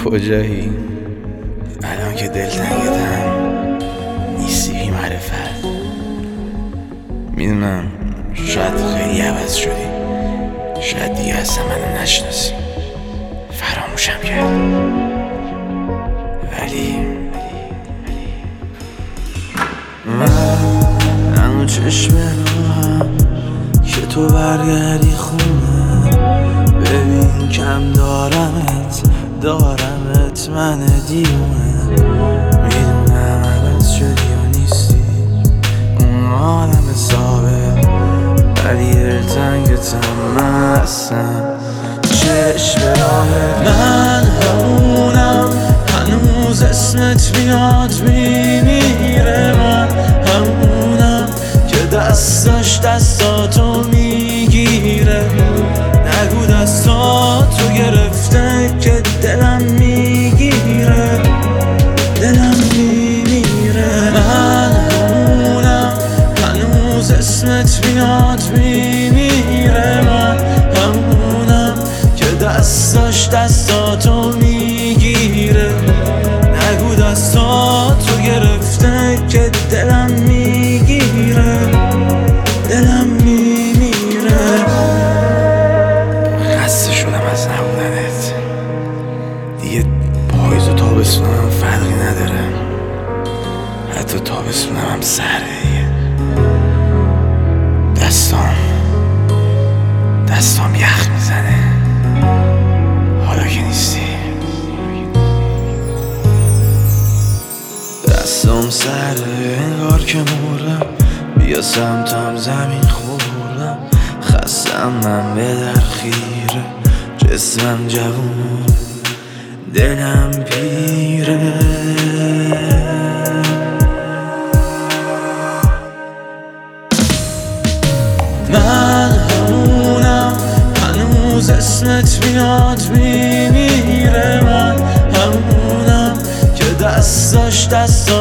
کجایی؟ الان که دلتنگتم نیستی بی معرفت. میدونم شاید خیلی عوض شدی، شاید دیگه اصلا منو نشناسی، فراموشم کرد، ولی من هنو چشم راهم که تو برگردی خونه. ببین کم دارمت من دیونه. میدونم عوض شدی و نیستی اون آدم ثابت، ولی دلتنگتم من هستم چشم راهت. من همونم هنوز اسمت میاد میمیره. من همونم که دستاتو میگیره. نگو دستاتو گرفته که دلم میگیره، دلم میمیره. من همونم هنوز اسمت میاد میمیره. من همونم که دستاتو میگیره. نگو دستاتو گرفته که دلم میگیره، دلم میمیره. خسته شدم از نبودنت دیگه. پاییز و تابستونم فرقی نداره، حتی تابستونم هم سرده دیگه. دستام یخ میزنه حالا که نیستی. دستام سرده انگار که مردم، بیا سمتم زمین خوردم. خستم من به در خیره، جسمم جوون دلم پیره. من همونم هنوز اسمت میاد میمیره. من همونم که دستاتو